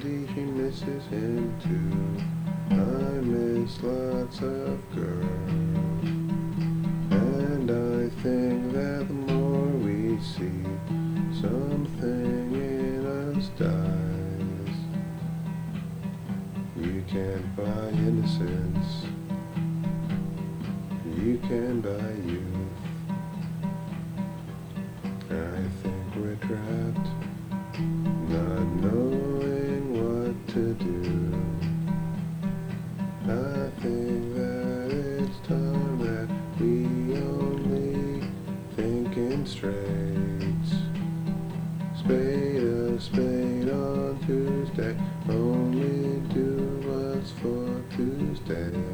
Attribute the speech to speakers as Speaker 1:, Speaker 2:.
Speaker 1: crazy, she misses him too. I miss lots of girls, and I think that the more we see, something in us dies. You can't buy innocence, you can buy youth. I think we're trapped, not knowing what to do. I think that it's time that we only think in straights. Spade a spade on Tuesday, only do what's for Tuesday.